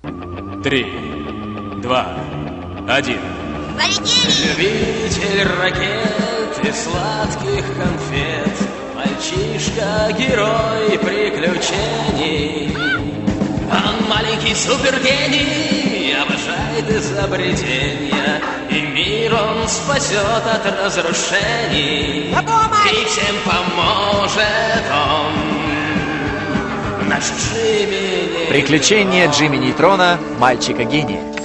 3, 2, 1. Любитель ракет и сладких конфет, мальчишка-герой приключений. Он маленький супергений, обожает изобретения, и мир он спасет от разрушений. И всем поможет он, наш Джимми. Приключения Джимми Нейтрона, мальчика-гения.